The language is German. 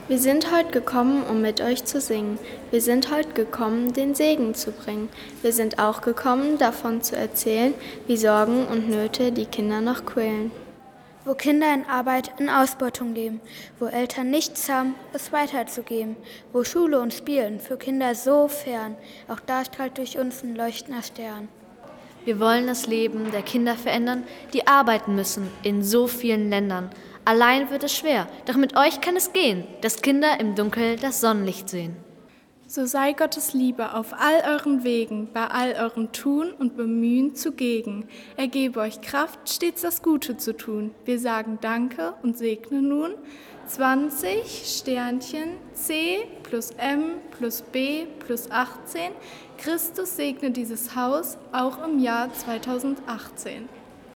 Wir sind heute gekommen, um mit euch zu singen. Wir sind heute gekommen, den Segen zu bringen. Wir sind auch gekommen, davon zu erzählen, wie Sorgen und Nöte die Kinder noch quälen. Wo Kinder in Arbeit, in Ausbeutung leben, wo Eltern nichts haben, es weiterzugeben, wo Schule und Spielen für Kinder so fern, auch da strahlt durch uns ein leuchtender Stern. Wir wollen das Leben der Kinder verändern, die arbeiten müssen in so vielen Ländern. Allein wird es schwer, doch mit euch kann es gehen, dass Kinder im Dunkel das Sonnenlicht sehen. So sei Gottes Liebe auf all euren Wegen, bei all eurem Tun und Bemühen zugegen. Er gebe euch Kraft, stets das Gute zu tun. Wir sagen Danke und segnen nun 20 Sternchen C plus M plus B plus 18. Christus segne dieses Haus auch im Jahr 2018.